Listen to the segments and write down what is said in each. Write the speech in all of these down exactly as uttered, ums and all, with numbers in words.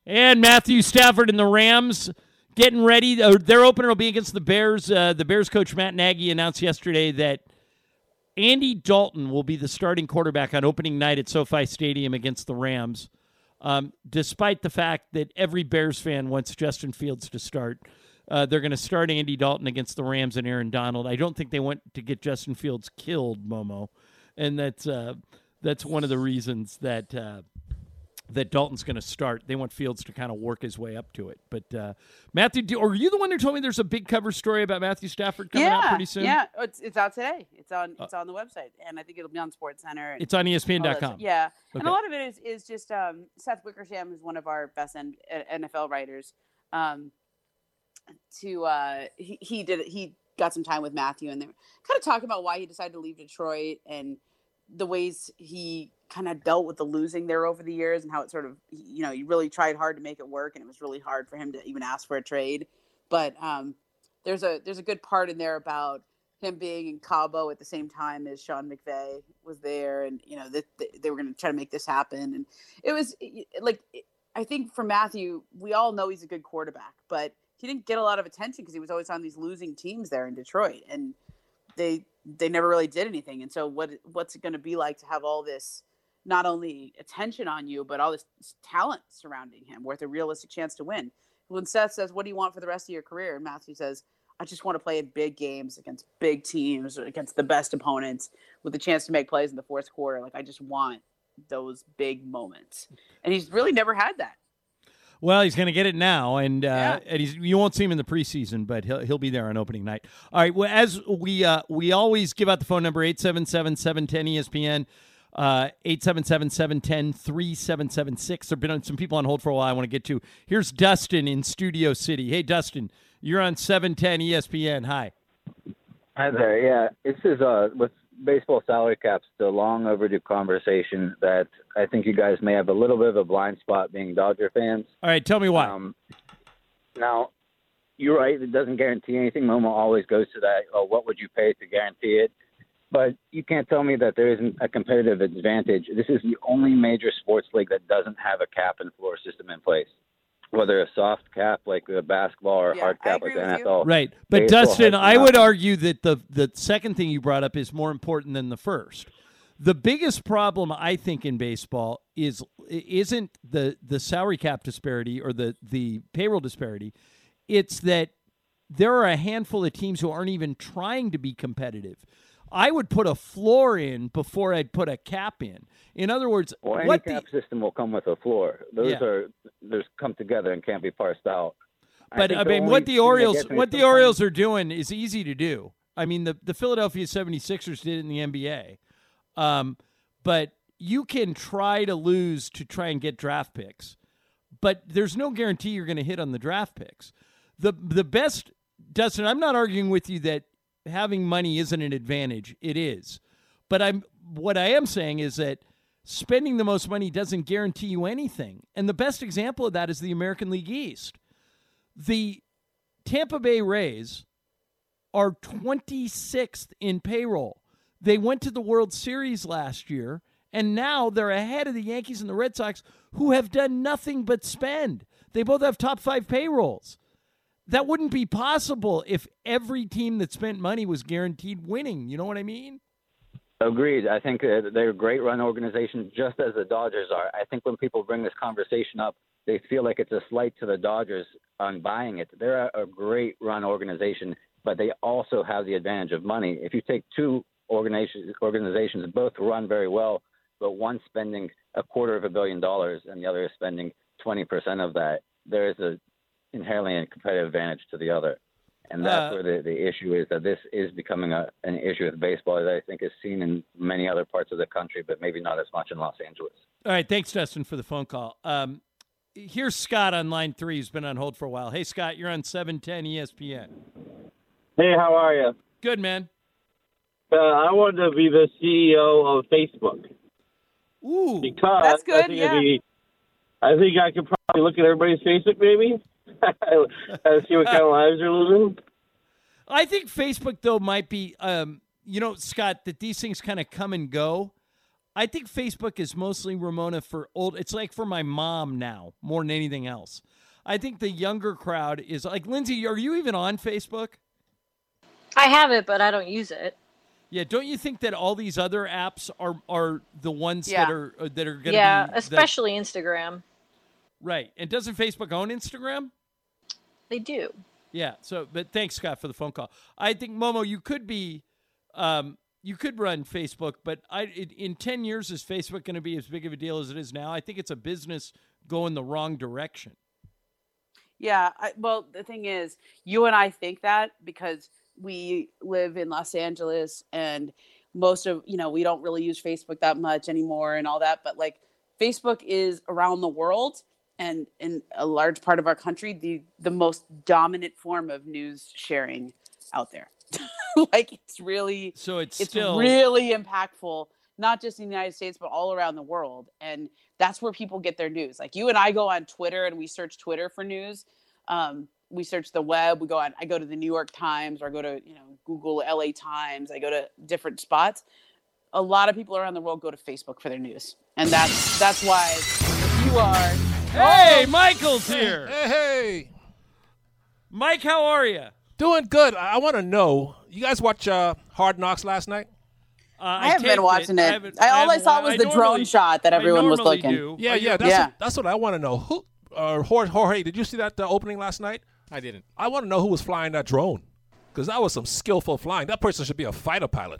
And Matthew Stafford and the Rams getting ready. Uh, their opener will be against the Bears. Uh, the Bears coach Matt Nagy announced yesterday that Andy Dalton will be the starting quarterback on opening night at SoFi Stadium against the Rams, um, despite the fact that every Bears fan wants Justin Fields to start. Uh, they're going to start Andy Dalton against the Rams and Aaron Donald. I don't think they want to get Justin Fields killed, Momo, and that's uh, that's one of the reasons that uh, that Dalton's going to start. They want Fields to kind of work his way up to it. But uh, Matthew, do, are you the one who told me there's a big cover story about Matthew Stafford coming yeah, out pretty soon? Yeah, it's it's out today. It's on it's on the website, and I think it'll be on SportsCenter. And it's on E S P N dot com. Yeah, okay. And a lot of it is is just um, Seth Wickersham, who's one of our best N F L writers. Um, to uh, he he did he got some time with Matthew, and they were kind of talking about why he decided to leave Detroit and the ways he kind of dealt with the losing there over the years, and how it sort of, you know, he really tried hard to make it work, and it was really hard for him to even ask for a trade. But um, there's a there's a good part in there about him being in Cabo at the same time as Sean McVay was there, and you know that they, they were going to try to make this happen. And it was like, I think for Matthew, we all know he's a good quarterback, but he didn't get a lot of attention because he was always on these losing teams there in Detroit, and they they never really did anything. And so what what's it going to be like to have all this, not only attention on you, but all this talent surrounding him with a realistic chance to win? When Seth says, what do you want for the rest of your career? And Matthew says, I just want to play in big games against big teams, against the best opponents, with a chance to make plays in the fourth quarter. Like, I just want those big moments. And he's really never had that. Well, he's going to get it now, and uh, yeah. and he's, you won't see him in the preseason, but he'll he'll be there on opening night. All right. Well, as we uh, we always give out the phone number, eight seven seven, seven one zero, E S P N, uh, eight seven seven, seven one zero, three seven seven six. There have been some people on hold for a while I want to get to. Here's Dustin in Studio City. Hey, Dustin, you're on seven ten E S P N. Hi. Hi there. Yeah, this is uh with baseball salary caps, the long overdue conversation that I think you guys may have a little bit of a blind spot being Dodger fans. All right, tell me why. Um, now, you're right. It doesn't guarantee anything. Momo always goes to that, oh, what would you pay to guarantee it? But you can't tell me that there isn't a competitive advantage. This is the only major sports league that doesn't have a cap and floor system in place, whether a soft cap like the basketball or a yeah, hard cap like the N F L. Right. But, Dustin, I would argue that the, the second thing you brought up is more important than the first. The biggest problem, I think, in baseball is isn't the, the salary cap disparity or the, the payroll disparity. It's that there are a handful of teams who aren't even trying to be competitive. I would put a floor in before I'd put a cap in. In other words, well, any what cap the, system will come with a floor. Those yeah. are those come together and can't be parsed out. But I, I mean, what the Orioles what the Orioles are doing is easy to do. I mean, the the Philadelphia seventy-sixers did it in the N B A. Um, but you can try to lose to try and get draft picks, but there's no guarantee you're going to hit on the draft picks. The the best, Dustin, I'm not arguing with you that having money isn't an advantage. It is. But I'm what I am saying is that spending the most money doesn't guarantee you anything. And the best example of that is the American League East. The Tampa Bay Rays are twenty-sixth in payroll. They went to the World Series last year, and now they're ahead of the Yankees and the Red Sox, who have done nothing but spend. They both have top five payrolls. That wouldn't be possible if every team that spent money was guaranteed winning. You know what I mean? Agreed. I think they're a great run organization, just as the Dodgers are. I think when people bring this conversation up, they feel like it's a slight to the Dodgers on buying it. They're a great run organization, but they also have the advantage of money. If you take two organizations, organizations both run very well, but one spending a quarter of a billion dollars and the other is spending twenty percent of that, there is a inherently a competitive advantage to the other. And that's uh, where the, the issue is, that this is becoming a, an issue with baseball that I think is seen in many other parts of the country, but maybe not as much in Los Angeles. All right. Thanks, Dustin, for the phone call. Um, here's Scott on line three, who's been on hold for a while. Hey, Scott, you're on seven ten E S P N. Hey, how are you? Good, man. Uh, I wanted to be the C E O of Facebook. Ooh. Because that's good, I think, yeah. be, I think I could probably look at everybody's Facebook, maybe. See what kind of lives they're living. I think Facebook, though, might be, um, you know, Scott, that these things kind of come and go. I think Facebook is mostly, Ramona, for old. It's like for my mom now more than anything else. I think the younger crowd is like, Lindsay, are you even on Facebook? I have it, but I don't use it. Yeah, don't you think that all these other apps are are the ones Yeah. that are uh, that are going to Yeah, be the- especially Instagram. right? And doesn't Facebook own Instagram? They do. Yeah. So, but thanks, Scott, for the phone call. I think Momo, you could be, um, you could run Facebook, but I it, in ten years is Facebook going to be as big of a deal as it is now? I think it's a business going the wrong direction. Yeah. I, well, the thing is, you and I think that because we live in Los Angeles and most of, you know, we don't really use Facebook that much anymore and all that. But like Facebook is around the world and in a large part of our country, the, the most dominant form of news sharing out there. Like it's really, So it's, it's still really impactful, not just in the United States, but all around the world. And that's where people get their news. Like you and I go on Twitter and we search Twitter for news. Um, we search the web. We go on, I go to the New York Times or I go to, you know, Google L A Times. I go to different spots. A lot of people around the world go to Facebook for their news. And that's, that's why you are. Hey, Michael's here. Hey, hey. Mike, how are you? Doing good. I, I want to know, you guys watch uh, Hard Knocks last night? Uh, I haven't taped been watching it. haven't- I, all I haven't saw wa- was the normally- drone shot that I everyone was normally looking. do. Yeah, Are yeah. you- That's, Yeah. What, that's what I want to know. Who, uh, Jorge, Jorge, did you see that uh, opening last night? I didn't. I want to know who was flying that drone because that was some skillful flying. That person should be a fighter pilot.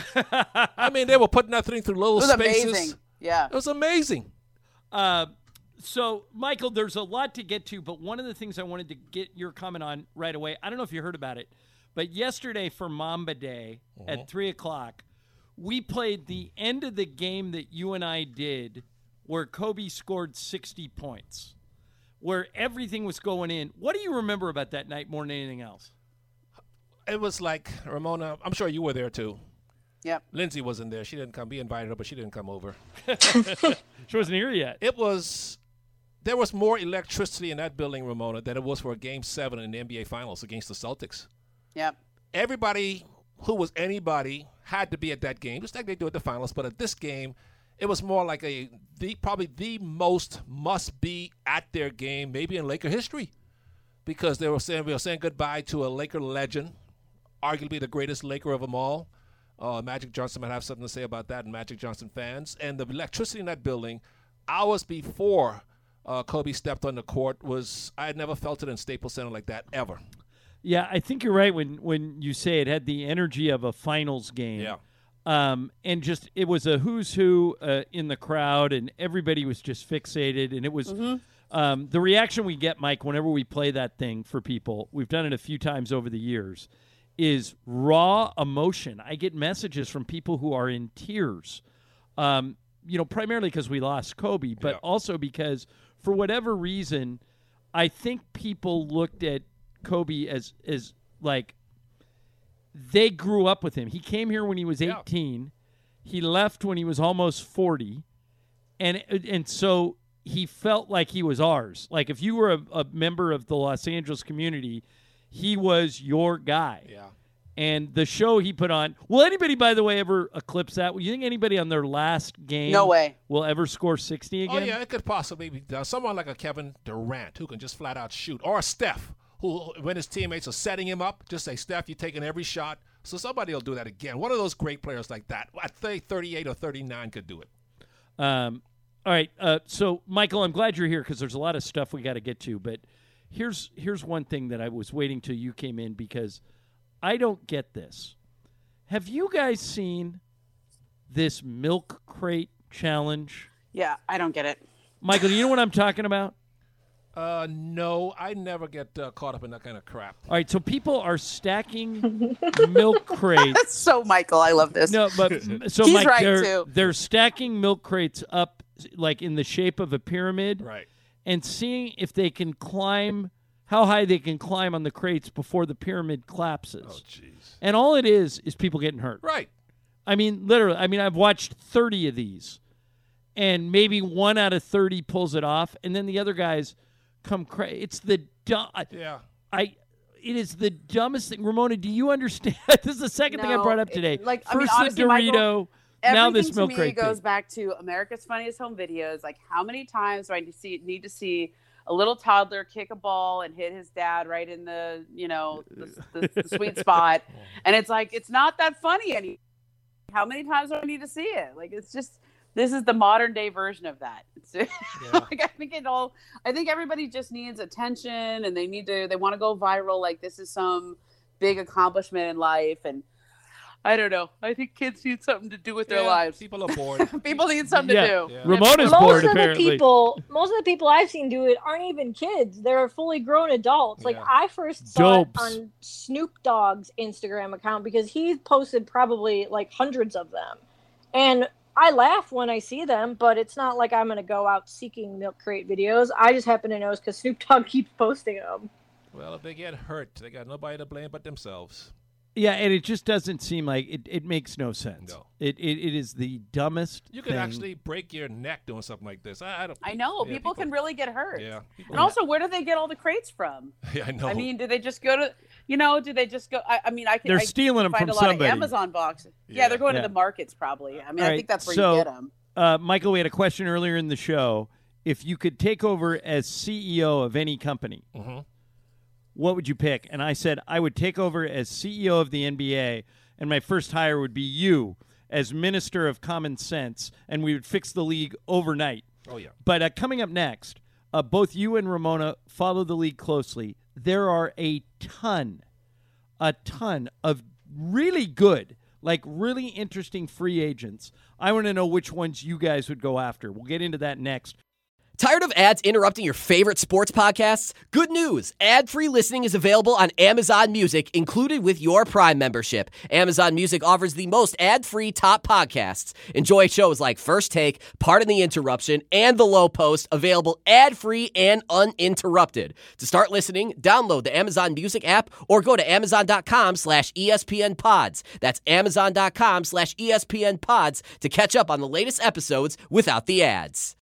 I mean, they were putting that thing through little It was spaces. amazing. Yeah. It was amazing. Uh, so, Michael, there's a lot to get to, but one of the things I wanted to get your comment on right away, I don't know if you heard about it, but yesterday for Mamba Day at three o'clock, we played the end of the game that you and I did where Kobe scored sixty points, where everything was going in. What do you remember about that night more than anything else? It was like, Ramona, I'm sure you were there too. Yep. Lindsay wasn't there. She didn't come. We invited her, but she didn't come over. She wasn't here yet. It was, there was more electricity in that building, Ramona, than it was for a game seven in the N B A Finals against the Celtics. Yep. Everybody who was anybody had to be at that game, just like they do at the Finals. But at this game, it was more like a the probably the most must be at their game, maybe in Laker history, because they were saying we were saying goodbye to a Laker legend, arguably the greatest Laker of them all. Uh, Magic Johnson might have something to say about that, and Magic Johnson fans. And the electricity in that building, hours before uh, Kobe stepped on the court, was I had never felt it in Staples Center like that ever. Yeah, I think you're right when, when you say it had the energy of a finals game. Yeah. Um, and just it was a who's who uh, in the crowd, and everybody was just fixated. And it was um, the reaction we get, Mike, whenever we play that thing for people. We've done it a few times over the years. Is raw emotion. I get messages from people who are in tears. Um, you know, primarily because we lost Kobe, but Yeah. also because for whatever reason, I think people looked at Kobe as as like they grew up with him. He came here when he was Yeah. eighteen. He left when he was almost forty. And and so he felt like he was ours. Like if you were a, a member of the Los Angeles community, he was your guy. Yeah. And the show he put on, will anybody, by the way, ever eclipse that? You think anybody on their last game No way. will ever score sixty again? Oh, yeah, it could possibly be done. Someone like a Kevin Durant who can just flat out shoot, or a Steph who, when his teammates are setting him up, just say, Steph, you're taking every shot. So somebody will do that again. One of those great players like that, at thirty-eight or thirty-nine, could do it. Um, all right. Uh, so, Michael, I'm glad you're here because there's a lot of stuff we got to get to. But here's here's one thing that I was waiting till you came in because I don't get this. Have you guys seen this milk crate challenge? Yeah, I don't get it. Michael, do you know what I'm talking about? Uh, no, I never get uh, caught up in that kind of crap. All right, so people are stacking milk crates. That's so Michael. I love this. No, but so He's Mike, right, they're, too. they're stacking milk crates up like in the shape of a pyramid, Right. and seeing if they can climb, how high they can climb on the crates before the pyramid collapses. Oh, jeez. And all it is is people getting hurt. Right. I mean, literally. I mean, I've watched thirty of these, and maybe one out of thirty pulls it off, and then the other guys come crazy. It's the dumb. Yeah. I. It is the dumbest thing. Ramona, do you understand? This is the second thing I No, brought up it- today. like, I First mean, honestly, the Dorito, Michael, now everything this to milk me crate goes thing. back to America's Funniest Home Videos. Like, how many times do I need to see, need to see a little toddler kick a ball and hit his dad right in the, you know, the, the, the sweet spot? And it's like, it's not that funny anymore. How many times do I need to see it? Like, it's just, this is the modern day version of that. It's, yeah. like, I think it all, I think everybody just needs attention, and they need to, they want to go viral. Like, this is some big accomplishment in life. And I don't know. I think kids need something to do with their Yeah, lives. People are bored. People need something Yeah. to do. Yeah. Ramona's most bored of apparently. the people, most of the people I've seen do it aren't even kids. They're fully grown adults. Like Yeah. I first saw Dopes. it on Snoop Dogg's Instagram account because he posted probably like hundreds of them, and I laugh when I see them. But it's not like I'm going to go out seeking milk crate videos. I just happen to know it's because Snoop Dogg keeps posting them. Well, if they get hurt, they got nobody to blame but themselves. Yeah, and it just doesn't seem like it. It makes no sense. No. It it, it is the dumbest. You could thing. actually break your neck doing something like this. I, I don't. I know. yeah, people, can really get hurt. Yeah. People, And also, where do they get all the crates from? yeah, I know. I mean, do they just go to, you know, do they just go? I, I mean, I can They're I stealing them find from a lot somebody. of Amazon boxes. Yeah, Yeah. they're going Yeah. to the markets probably. I mean, All I right, think that's where so- you get them. Uh, Michael, we had a question earlier in the show. If you could take over as C E O of any company, Mhm. what would you pick? And I said I would take over as C E O of the N B A, and my first hire would be you as Minister of Common Sense, and we would fix the league overnight. Oh, yeah. But uh, coming up next, uh, both you and Ramona follow the league closely. There are a ton, a ton of really good, like really interesting free agents. I want to know which ones you guys would go after. We'll get into that next. Tired of ads interrupting your favorite sports podcasts? Good news! Ad-free listening is available on Amazon Music, included with your Prime membership. Amazon Music offers the most ad-free top podcasts. Enjoy shows like First Take, Pardon the Interruption, and The Low Post, available ad-free and uninterrupted. To start listening, download the Amazon Music app or go to amazon.com slash ESPN pods. That's amazon.com slash ESPN pods to catch up on the latest episodes without the ads.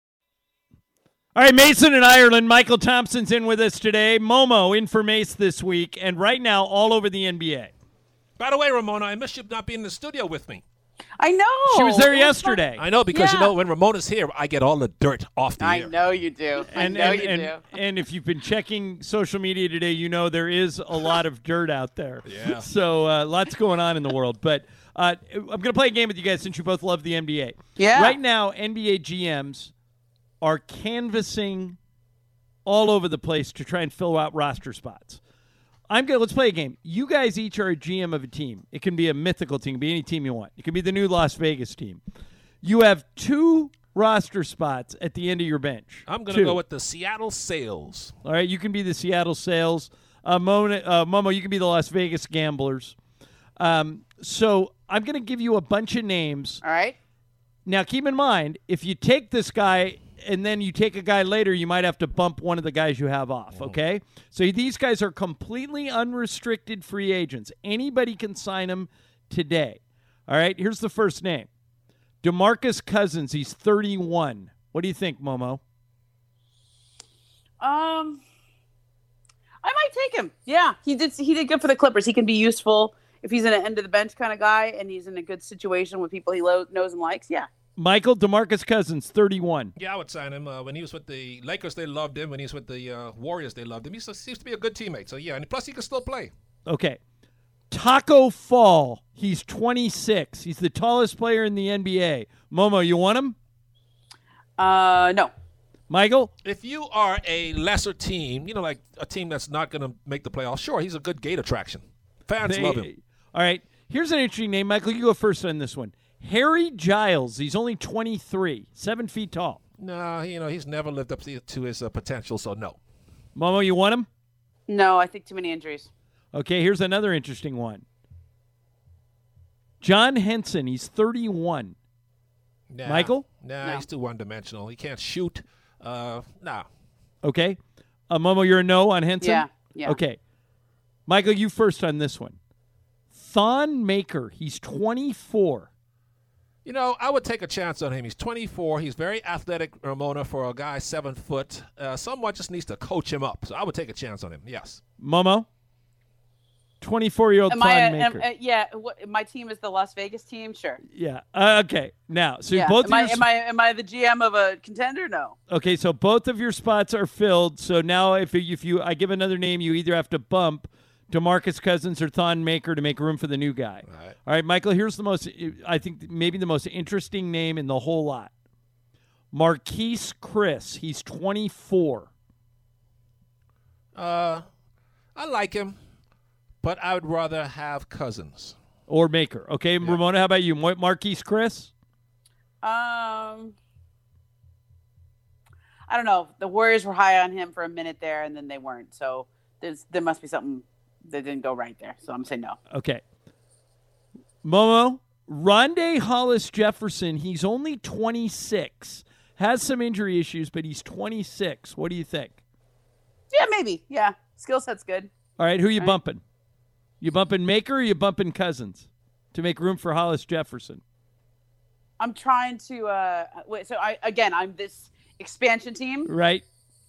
All right, Mason in Ireland. Michael Thompson's in with us today. Momo in for Mace this week, and right now all over the N B A. By the way, Ramona, I miss you not being in the studio with me. I know. She was there It yesterday. I know because, you Yeah. know, when Ramona's here, I get all the dirt off the I air. know you do. And, I know and, you and, do. and if you've been checking social media today, you know there is a lot of dirt out there. Yeah. So uh, lots going on in the world. But uh, I'm going to play a game with you guys since you both love the N B A. Yeah. Right now, N B A G Ms are canvassing all over the place to try and fill out roster spots. I'm gonna let's play a game. You guys each are a G M of a team. It can be a mythical team, it can be any team you want. It can be the new Las Vegas team. You have two roster spots at the end of your bench. I'm going Two. to go with the Seattle Sails. All right, you can be the Seattle Sails. Uh, Mona, uh, Momo, you can be the Las Vegas Gamblers. Um, so I'm going to give you a bunch of names. All right. Now, keep in mind, if you take this guy and then you take a guy later, you might have to bump one of the guys you have off, okay? So these guys are completely unrestricted free agents. Anybody can sign them today. All right, here's the first name. DeMarcus Cousins, he's thirty-one. What do you think, Momo? Um, I might take him. Yeah, he did. He did good for the Clippers. He can be useful if he's an end of the bench kind of guy, and he's in a good situation with people he lo- knows and likes. Yeah. Michael, DeMarcus Cousins, thirty-one. Yeah, I would sign him. Uh, when he was with the Lakers, they loved him. When he was with the uh, Warriors, they loved him. He seems to be a good teammate. So, yeah, and plus he can still play. Okay. Taco Fall, he's twenty-six. He's the tallest player in the N B A. Momo, you want him? Uh, no. Michael? If you are a lesser team, you know, like a team that's not going to make the playoffs, sure, he's a good gate attraction. Fans They- love him. All right. Here's an interesting name. Michael, you go first on this one. Harry Giles. He's only twenty-three, seven feet tall. No, you know, he's never lived up to, to his uh, potential, so no. Momo, you want him? No, I think too many injuries. Okay, here's another interesting one. John Henson. He's thirty-one. Nah, Michael? Nah, No. he's too one-dimensional. He can't shoot. Uh, nah. Okay. Uh, Momo, you're a no on Henson? Yeah. Yeah. Okay. Michael, you first on this one. Thon Maker. He's twenty-four. You know, I would take a chance on him. He's twenty-four. He's very athletic, Ramona, for a guy seven foot. Uh, someone just needs to coach him up. So I would take a chance on him, yes. Momo? twenty-four-year-old Am Thon I? A, Maker. am, uh, yeah. What, my team is the Las Vegas team. Sure. Yeah. Uh, okay. Now, so Yeah. both Am of I, your am I? Am I the G M of a contender? No. okay, so both of your spots are filled. So now, if you, if you I give another name, you either have to bump DeMarcus Cousins or Thon Maker to make room for the new guy. All right. All right, Michael. Here's the most. I think maybe the most interesting name in the whole lot. Marquise Chris. He's twenty-four. Uh, I like him, but I would rather have Cousins. Or Maker. Okay, yeah. Ramona, how about you? Mar- Marquise Chris? Um, I don't know. The Warriors were high on him for a minute there, and then they weren't. So there's there must be something that didn't go right there. So I'm saying no. Okay. Momo, Rondé Hollis Jefferson, he's only twenty-six. Has some injury issues, but he's twenty-six. What do you think? Yeah, maybe. Yeah. Skill set's good. All right, who you All right. bumping? You bumping Maker or you bumping Cousins to make room for Hollis Jefferson? I'm trying to uh wait, so I again I'm this expansion team. Right.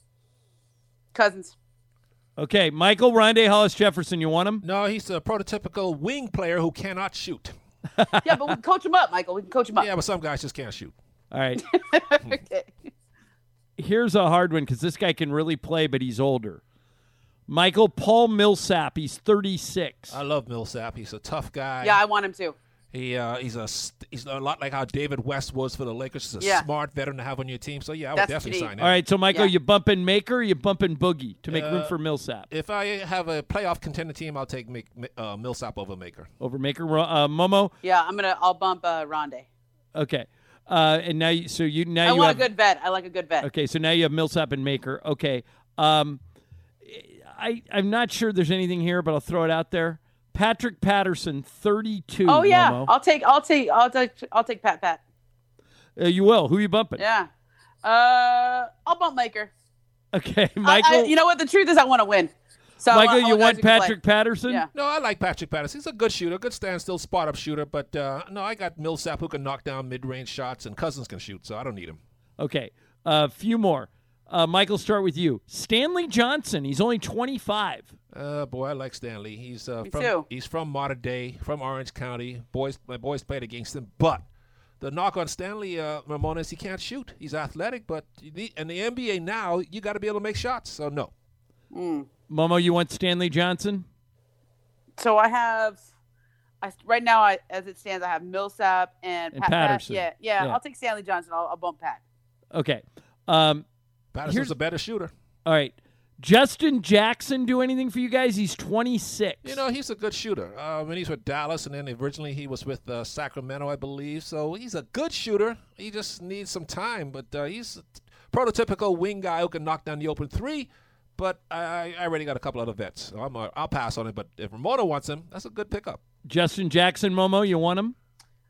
Cousins. Okay, Michael Rondé Hollis Jefferson, you want him? No, he's a prototypical wing player who cannot shoot. Yeah, but we can coach him up, Michael. We can coach him up. Yeah, but some guys just can't shoot. All right. Okay. Here's a hard one because this guy can really play, but he's older. Michael Paul Millsap, he's thirty-six. I love Millsap. He's a tough guy. Yeah, I want him too. He uh, he's a he's a lot like how David West was for the Lakers. He's a Yeah. smart veteran to have on your team. So yeah, I would That's definitely what you sign need. him. All right, so Michael, Yeah. you bumping Maker or you bumping Boogie to make room Uh, for Millsap? If I have a playoff contender team, I'll take Mc, uh, Millsap over Maker. Over Maker, uh, Momo. Yeah, I'm gonna. I'll bump uh, Rondé. Okay, uh, and now you, so you now I you want have a good vet. I like a good vet. okay, so now you have Millsap and Maker. Okay, um, I I'm not sure there's anything here, but I'll throw it out there. Patrick Patterson, thirty-two. Oh yeah, Momo. I'll take. I'll take. I'll take. I'll take Pat. Pat. Uh, you will. Who you bumping? Yeah. Uh, I'll bump Maker. Okay, I- Michael. I, you know what? The truth is, I want to win. So Michael, uh, you all the guys want who can play. Patrick Patterson? Yeah. No, I like Patrick Patterson. He's a good shooter, good standstill spot up shooter. But uh, no, I got Millsap who can knock down mid range shots, and Cousins can shoot, so I don't need him. Okay, a uh, few more. Uh, Michael, start with you. Stanley Johnson. He's only twenty-five. Uh, boy, I like Stanley. He's uh, Me from too. he's from Mater Dei, from Orange County. Boys, my boys played against him, but the knock on Stanley uh, Ramona is he can't shoot. He's athletic, but the, in the N B A now, you got to be able to make shots. So no. Mm. Momo, you want Stanley Johnson? So I have. I right now, I, as it stands, I have Millsap and, And Pat, Pat. Patterson. Yeah, yeah, Yeah. I'll take Stanley Johnson. I'll, I'll bump Pat. Okay. Um, Patterson's Here's- a better shooter. all right. Justin Jackson do anything for you guys? He's twenty-six. You know, he's a good shooter. Uh, when he's with Dallas, and then originally he was with uh, Sacramento, I believe. So he's a good shooter. He just needs some time. But uh, he's a prototypical wing guy who can knock down the open three. But I, I already got a couple other vets. So I'm, uh, I'll pass on it. But if Ramona wants him, that's a good pickup. Justin Jackson, Momo, you want him?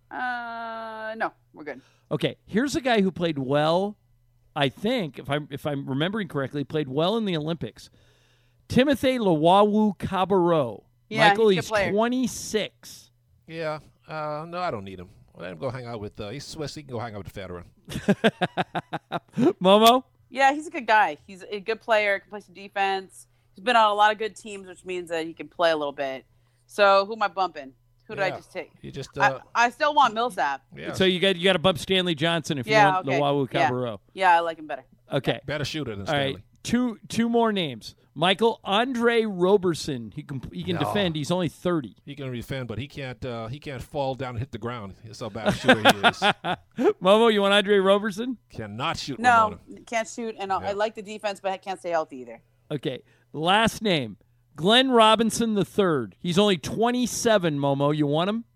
Uh, no, we're good. Okay. Here's a guy who played well. I think, if I'm if I'm remembering correctly, played well in the Olympics. Timothy Lawawu Cabarro. Yeah, Michael, he's a he's good player. twenty-six. Yeah. Uh, no, I don't need him. Let him go hang out with. Uh, he's Swiss. He can go hang out with Federer. Momo? Yeah, he's a good guy. He's a good player. Can play some defense. He's been on a lot of good teams, which means that he can play a little bit. So who am I bumping? Who did I Yeah. just take? You just. Uh, I, I still want Millsap. yeah. So you got you got to bump Stanley Johnson if Yeah, you want okay. Lawawu Yeah. Cabarro. Yeah, I like him better. Okay. better shooter than All Stanley. right. Two two more names. Michael Andre Roberson. He can he can No. defend. He's only thirty. He can defend, but he can't. Uh, he can't fall down and hit the ground. That's how bad a shooter he is. Momo, you want Andre Roberson? Cannot shoot. No, Ramona. can't shoot, and I Yeah. I like the defense, but I can't stay healthy either. Okay. Last name. Glenn Robinson the third. He's only twenty-seven, Momo. You want him?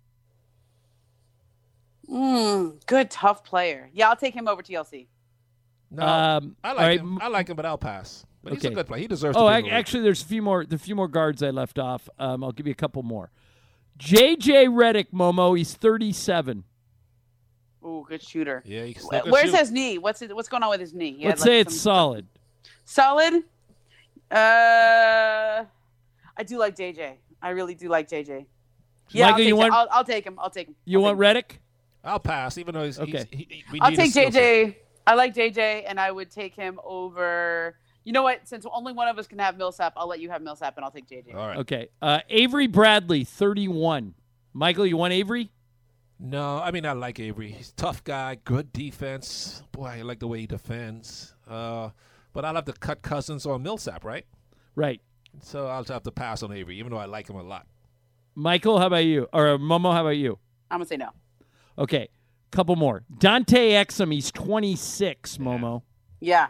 Mm, good, tough player. Yeah, I'll take him over T L C. No, Um, I all like right, him. m- I like him, but I'll pass. But he's Okay. a good player. He deserves. Oh, to be I, in the league. actually, there's a few more. The few more guards I left off. Um, I'll give you a couple more. J J Redick, Momo. He's thirty-seven. Ooh, good shooter. Yeah, he can Wh- still can Where's shoot. his knee? What's it, what's going on with his knee? He had, Let's like, say it's some- solid. solid. Uh, I do like J J. I really do like J J. Yeah, Michael, I'll, take you J- want- I'll, I'll take him. I'll take him. You I'll want take him. Redick? I'll pass, even though he's. Okay. he's he, he- we I'll need take his J skill set. J. I like J J, and I would take him over. You know what? Since only one of us can have Millsap, I'll let you have Millsap, and I'll take J J. All right. Okay. Uh, Avery Bradley, thirty-one. Michael, you want Avery? No, I mean, I like Avery. He's a tough guy, good defense. Boy, I like the way he defends. Uh, but I'll have to cut Cousins or Millsap, right? Right. So I'll have to pass on Avery, even though I like him a lot. Michael, how about you? Or uh, Momo, how about you? I'm going to say no. Okay. Couple more. Dante Exum, he's twenty-six, Momo. Yeah.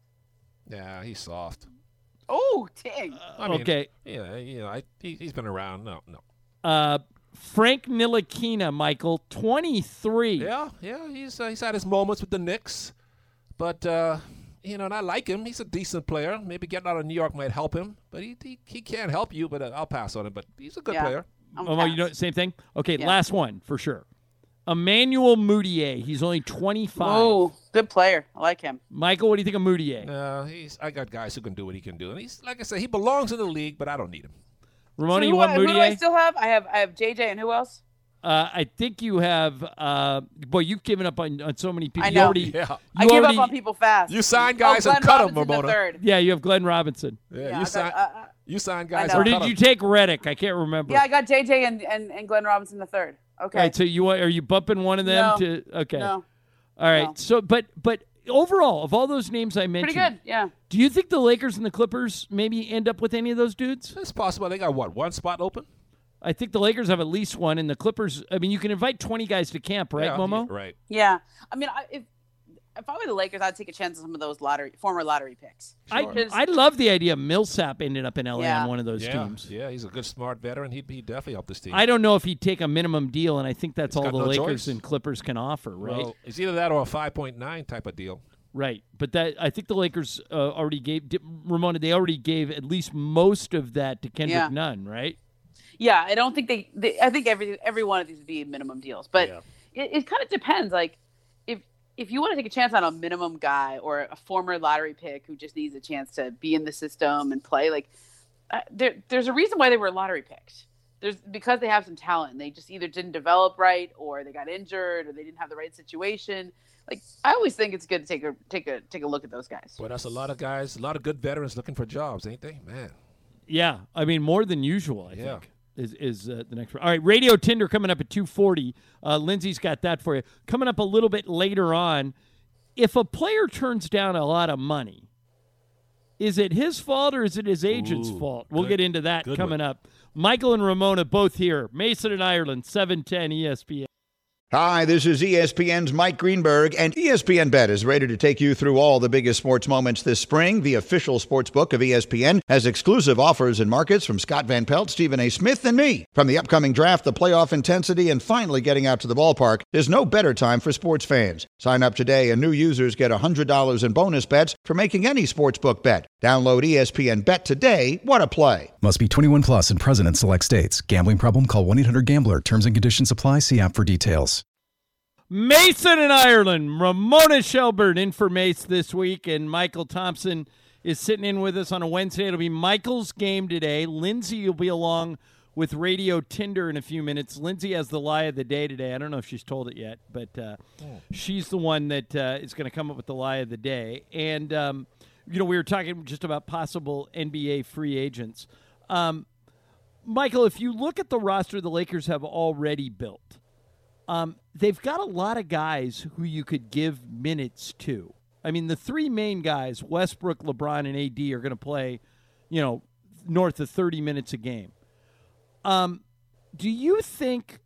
Yeah, he's soft. Oh, dang. I mean, okay. Yeah, you know, I, he, he's been around. No, no. Uh, Frank Ntilikina, Michael, twenty-three. Yeah, yeah, he's uh, he's had his moments with the Knicks, but uh, you know, and I like him. He's a decent player. Maybe getting out of New York might help him, but he he, he can't help you. But uh, I'll pass on him. But he's a good Yeah. player. I'm Momo, you know, same thing? Okay, Yeah. last one for sure. Emmanuel Mudiay, he's only twenty-five. Oh, good player. I like him. Michael, what do you think of Mudiay? No, he's. I got guys who can do what he can do, and he's like I said, he belongs in the league, but I don't need him. Ramona, So you who, want I- who do I Mudiay? still have? I have I have J J, and who else? Uh, I think you have. Uh, boy, you've given up on, on so many people. I You know. already, Yeah. you I give already, up on people fast. You sign guys oh, and Glenn cut 'em, Robinson the Ramona. third. Yeah, you have Glenn Robinson. Yeah, Yeah, I you got, sign. uh, uh, you sign I guys. know. Or and did cut you 'em. take Reddick? I can't remember. Yeah, I got J J and, and, and Glenn Robinson the third. Okay. Right, so you want? Are you bumping one of them No. to? Okay. No. All right. No. So, but but overall, of all those names I mentioned, Pretty good. Yeah. do you think the Lakers and the Clippers maybe end up with any of those dudes? It's possible. They got what, one spot open? I think the Lakers have at least one, and the Clippers. I mean, you can invite twenty guys to camp, right, Yeah, Momo? yeah, right. Yeah. I mean, I, if if I were the Lakers, I'd take a chance on some of those lottery former lottery picks. I Sure. I love the idea. Millsap ended up in L A Yeah. on one of those Yeah, teams. yeah, he's a good, smart veteran. He'd, he'd definitely help this team. I don't know if he'd take a minimum deal, and I think that's He's all got the no Lakers choice. and Clippers can offer, right? Well, it's either that or a five point nine type of deal. Right, but that I think the Lakers uh, already gave di- Ramona. They already gave at least most of that to Kendrick Yeah. Nunn, right? Yeah, I don't think they. they I think every every one of these would be minimum deals, but Yeah. it, it kind of depends. Like if if you want to take a chance on a minimum guy or a former lottery pick who just needs a chance to be in the system and play, like uh, there there's a reason why they were lottery picked. There's because they have some talent. They just either didn't develop right, or they got injured, or they didn't have the right situation. Like I always think it's good to take a take a take a look at those guys. Boy, that's a lot of guys, a lot of good veterans looking for jobs, ain't they? Man. Yeah, I mean more than usual. I Yeah. think is is uh, the next one. All right, Radio Tinder coming up at two forty. Uh, Lindsay's got that for you. Coming up a little bit later on. If a player turns down a lot of money, is it his fault or is it his agent's Ooh, fault? We'll good- get into that good coming one. up. Michael and Ramona both here. Mason and Ireland, seven ten E S P N. Hi, this is E S P N's Mike Greenberg, and E S P N Bet is ready to take you through all the biggest sports moments this spring. The official sports book of E S P N has exclusive offers and markets from Scott Van Pelt, Stephen A. Smith, and me. From the upcoming draft, the playoff intensity, and finally getting out to the ballpark, there's no better time for sports fans. Sign up today, and new users get one hundred dollars in bonus bets for making any sportsbook bet. Download E S P N Bet today. What a play. Must be twenty-one plus and present in select states. Gambling problem? Call one eight hundred gambler. Terms and conditions apply. See app for details. Mason and Ireland, Ramona Shelburne in for Mace this week, and Michael Thompson is sitting in with us on a Wednesday. It'll be Michael's game today. Lindsay will be along with Radio Tinder in a few minutes. Lindsay has the lie of the day today. I don't know if she's told it yet, but uh, she's the one that uh, is going to come up with the lie of the day. And, um, you know, we were talking just about possible N B A free agents. Um, Michael, if you look at the roster the Lakers have already built, Um, they've got a lot of guys who you could give minutes to. I mean, the three main guys, Westbrook, LeBron, and A D, are going to play, you know, north of thirty minutes a game. Um, do you think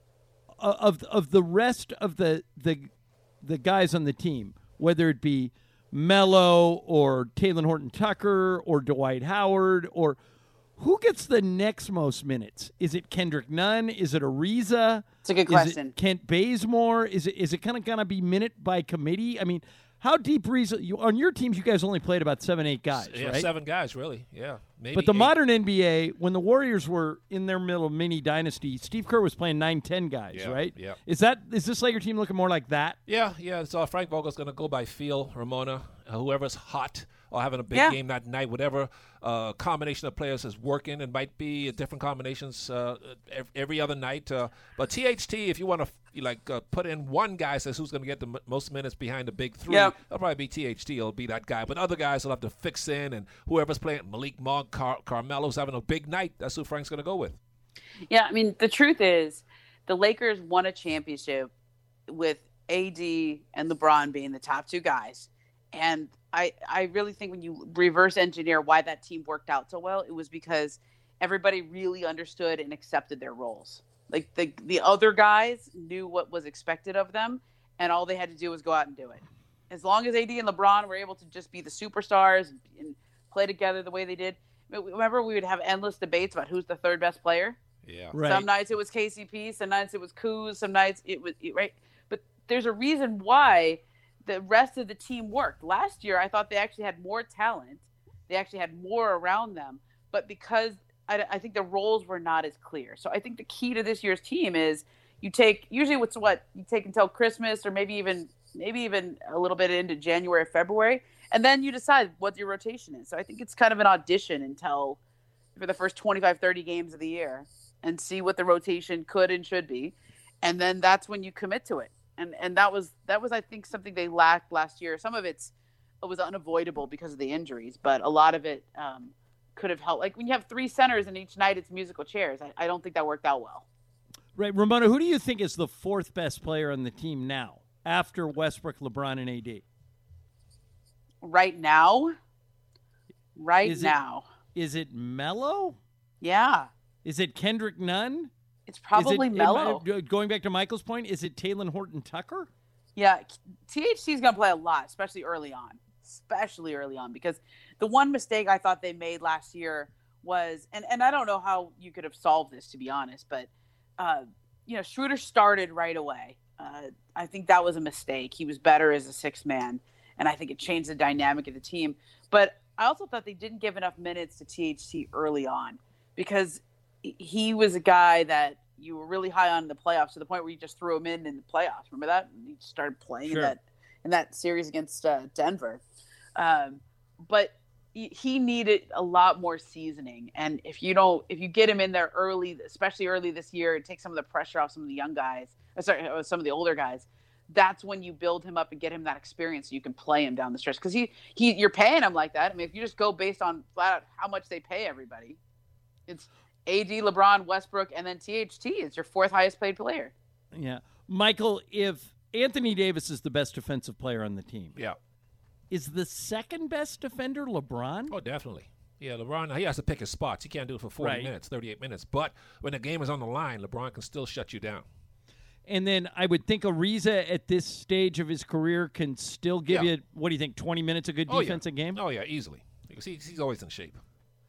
of of the rest of the the the guys on the team, whether it be Melo or Talen Horton-Tucker or Dwight Howard, or who gets the next most minutes? Is it Kendrick Nunn? Is it Ariza? It's a good Is question. it Kent Bazemore? Is it is it kind of going to be minute by committee? I mean, how deep Ariza? You, on your teams, you guys only played about seven, eight guys, Yeah, right? seven guys, really. Yeah, maybe. But the eight. modern N B A, when the Warriors were in their middle mini dynasty, Steve Kerr was playing nine, ten guys, Yeah, right? yeah. Is that is this Laker team looking more like that? Yeah, yeah. So Frank Vogel's going to go by feel, Ramona. Uh, whoever's hot. or having a big Yeah. game that night, whatever uh, combination of players is working. It might be different combinations uh, ev- every other night. Uh, but T H T, if you want to like uh, put in one guy says who's going to get the m- most minutes behind the big three, Yep. it'll probably be T H T. It'll be that guy. But other guys will have to fix in, and whoever's playing, Malik Monk, Car- Carmelo's having a big night. That's who Frank's going to go with. Yeah, I mean, the truth is, the Lakers won a championship with A D and LeBron being the top two guys. And I, I really think when you reverse engineer why that team worked out so well, it was because everybody really understood and accepted their roles. Like the, the other guys knew what was expected of them, and all they had to do was go out and do it. As long as A D and LeBron were able to just be the superstars and, and play together the way they did. Remember, we would have endless debates about who's the third best player. Yeah. Right. Some nights it was K C P, some nights it was Kuz, some nights it was right. But there's a reason why the rest of the team worked. Last year, I thought they actually had more talent. They actually had more around them. But because I, I think the roles were not as clear. So I think the key to this year's team is you take usually what's what you take until Christmas or maybe even maybe even a little bit into January, February, and then you decide what your rotation is. So I think it's kind of an audition until for the first twenty-five, thirty games of the year and see what the rotation could and should be. And then that's when you commit to it. And and that was, that was I think, something they lacked last year. Some of it's, it was unavoidable because of the injuries, but a lot of it um, could have helped. Like when you have three centers and each night it's musical chairs, I, I don't think that worked out well. Right. Ramona, who do you think is the fourth best player on the team now after Westbrook, LeBron, and A D? Right now? Right Is it- now. Is it Melo? Yeah. Is it Kendrick Nunn? It's probably is it, Melo. am I- going back to Michael's point, is it Talen Horton-Tucker? Yeah, T H C is going to play a lot, especially early on, especially early on, because the one mistake I thought they made last year was, and, and I don't know how you could have solved this, to be honest, but, uh, you know, Schroeder started right away. Uh, I think that was a mistake. He was better as a sixth man, and I think it changed the dynamic of the team. But I also thought they didn't give enough minutes to T H C early on because he was a guy that you were really high on in the playoffs to the point where you just threw him in in the playoffs. Remember that? And he started playing Sure. in that in that series against uh, Denver. Um, but he, he needed a lot more seasoning. And if you don't, if you get him in there early, especially early this year, and take some of the pressure off some of the young guys, or sorry, or some of the older guys, that's when you build him up and get him that experience so you can play him down the stretch. Because he, he, you're paying him like that. I mean, if you just go based on flat out how much they pay everybody, it's A D, LeBron, Westbrook, and then T H T is your fourth highest paid player. Yeah. Michael, if Anthony Davis is the best defensive player on the team, Yeah. is the second best defender LeBron? Oh, definitely. Yeah, LeBron, he has to pick his spots. He can't do it for forty Right. minutes, thirty-eight minutes. But when the game is on the line, LeBron can still shut you down. And then I would think Ariza at this stage of his career can still give Yeah. you, what do you think, twenty minutes of good Oh, defense yeah. a game? Oh, yeah, easily. Because he, he's always in shape.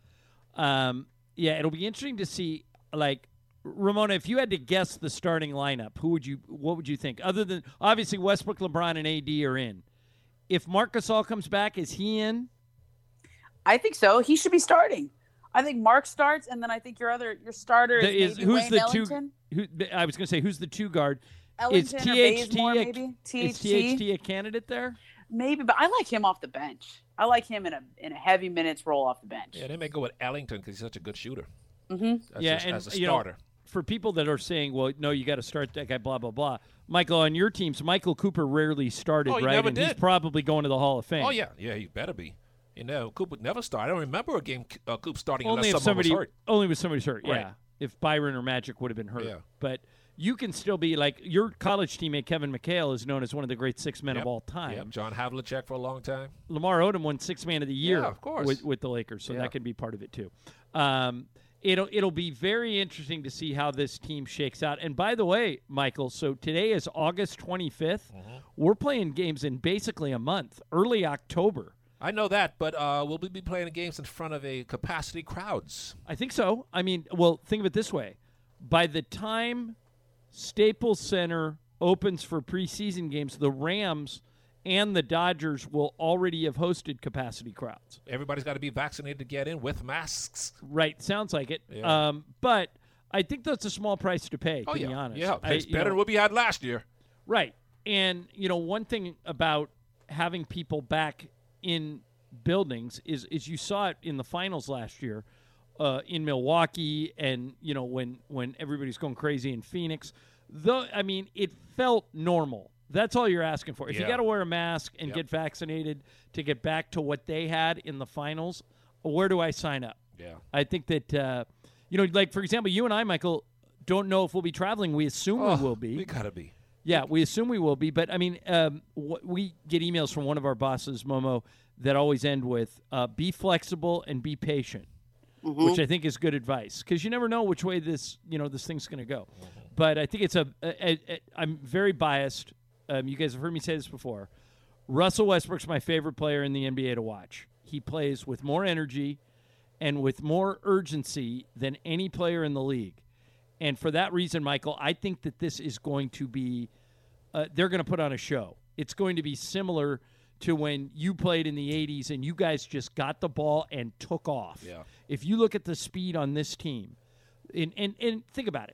Um, yeah, it'll be interesting to see. Like, Ramona, if you had to guess the starting lineup, who would you? What would you think? Other than obviously Westbrook, LeBron, and A D are in. If Marc Gasol comes back, is he in? I think so. He should be starting. I think Mark starts, and then I think your other your starter The- is, is- maybe who's Wayne the Ellington. two? Who, I was going to say who's the two guard? Ellington is or T H T Bazemore, a, maybe? is T H T? T H T a candidate there? Maybe, but I like him off the bench. I like him in a in a heavy minutes role off the bench. Yeah, they may go with Ellington because he's such a good shooter. Mm-hmm. As yeah, a, and as a you know, starter. for people that are saying, well, no, you got to start that guy, blah blah blah. Michael, on your teams, Michael Cooper rarely started, Oh, he right? never and he's did. probably going to the Hall of Fame. Oh, yeah. Yeah, he better be. You know, Coop would never start. I don't remember a game uh, Coop starting Only unless if someone somebody, was hurt. only if somebody's hurt. Right. Yeah, if Byron or Magic would have been hurt. Yeah. But you can still be like your college teammate Kevin McHale is known as one of the great six men Yep. of all time. Yep. John Havlicek for a long time. Lamar Odom won six man of the year Yeah, of course. with, with the Lakers, so Yeah. that could be part of it too. Um, it'll it'll be very interesting to see how this team shakes out. And by the way, Michael, so today is August twenty-fifth. Mm-hmm. We're playing games in basically a month, early October. I know that, but uh, we'll be playing games in front of a capacity crowds. I think so. I mean, well, think of it this way. By the time Staples Center opens for preseason games, the Rams and the Dodgers will already have hosted capacity crowds. Everybody's got to be vaccinated to get in with masks. Right. Sounds like it. Yeah. Um, but I think that's a small price to pay, to Oh, be yeah. honest. Yeah, I- it's you better know, than what we had last year. Right. And, you know, one thing about having people back in buildings is is you saw it in the finals last year uh, in Milwaukee, and you know when when everybody's going crazy in Phoenix. Though I mean, it felt normal. That's all you're asking for. If Yeah. you got to wear a mask and Yep. get vaccinated to get back to what they had in the finals, where do I sign up? Yeah. I think that uh, you know, like for example, you and I, Michael, don't know if we'll be traveling. We assume Oh, we will be. We gotta be. Yeah, we assume we will be. But, I mean, um, wh- we get emails from one of our bosses, Momo, that always end with, uh, be flexible and be patient, Mm-hmm. which I think is good advice because you never know which way this, you know, this thing's going to go. But I think it's a, a, a, a I'm very biased. Um, you guys have heard me say this before. Russell Westbrook's my favorite player in the N B A to watch. He plays with more energy and with more urgency than any player in the league. And for that reason, Michael, I think that this is going to be uh, they're going to put on a show. It's going to be similar to when you played in the eighties and you guys just got the ball and took off. Yeah. If you look at the speed on this team, and, and, and think about it,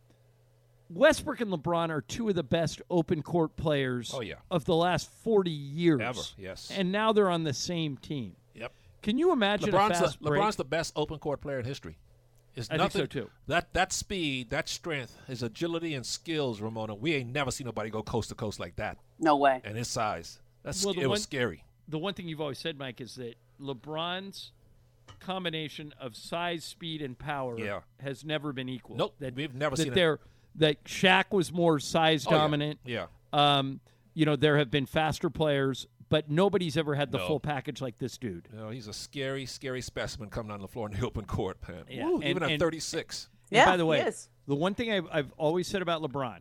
Westbrook and LeBron are two of the best open court players Oh, yeah. of the last forty years. Ever, yes. And now they're on the same team. Yep. Can you imagine LeBron's, a fast the, break? LeBron's the best open court player in history. It's I think nothing, so, too. That that speed, that strength, his agility and skills, Ramona. We ain't never seen nobody go coast to coast like that. No way. And his size. That's Well, the it was one- scary. The one thing you've always said, Mike, is that LeBron's combination of size, speed, and power Yeah. has never been equal. Nope, That, we've never that seen it. they're, That Shaq was more size Oh, yeah. dominant. Yeah. Um, you know, there have been faster players, but nobody's ever had the No. full package like this dude. You know, he's a scary, scary specimen coming on the floor in the open court, man. Yeah, Woo, and- even at and- thirty-six. And Yeah, by the way, he is. the one thing I've, I've always said about LeBron,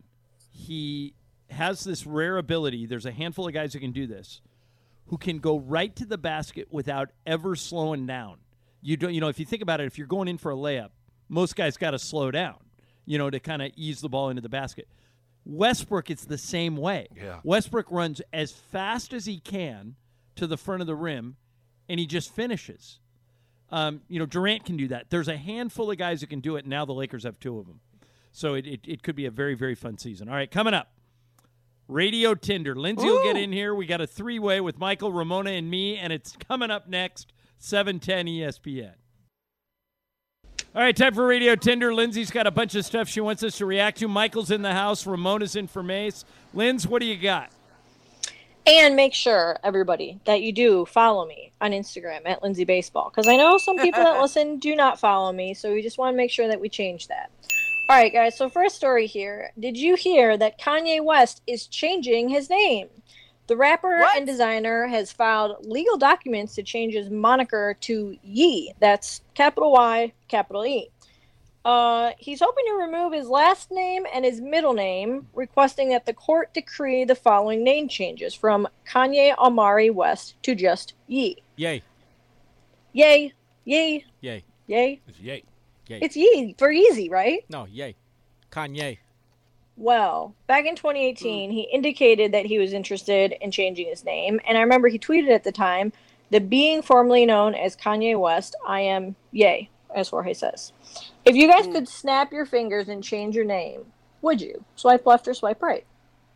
he has this rare ability. There's a handful of guys who can do this, who can go right to the basket without ever slowing down. You don't, you know, if you think about it, if you're going in for a layup, most guys got to slow down, you know, to kind of ease the ball into the basket. Westbrook, it's the same way. Yeah. Westbrook runs as fast as he can to the front of the rim, and he just finishes. Um, you know, Durant can do that. There's a handful of guys who can do it, and now the Lakers have two of them. So it, it, it could be a very, very fun season. All right, coming up, Radio Tinder. Lindsay will get in here. We got a three-way with Michael, Ramona, and me, and it's coming up next, seven ten E S P N. All right, time for Radio Tinder. Lindsay's got a bunch of stuff she wants us to react to. Michael's in the house. Ramona's in for Mace. Linz, what do you got? And make sure, everybody, that you do follow me on Instagram at Lindsay Baseball. Because I know some people that listen do not follow me, so we just want to make sure that we change that. All right, guys, so first story here. Did you hear that Kanye West is changing his name? The rapper What? and designer has filed legal documents to change his moniker to Ye. That's capital Y, capital E. Uh, he's hoping to remove his last name and his middle name, requesting that the court decree the following name changes from Kanye Omari West to just Ye. Yay. Yay, yay, Yay. yay. It's yay. Yay. It's Ye for easy, right? No, yay. Kanye. Well, back in twenty eighteen, he indicated that he was interested in changing his name, and I remember he tweeted at the time that being formerly known as Kanye West, I am Ye, as Jorge says. If you guys could snap your fingers and change your name, would you? Swipe left or swipe right?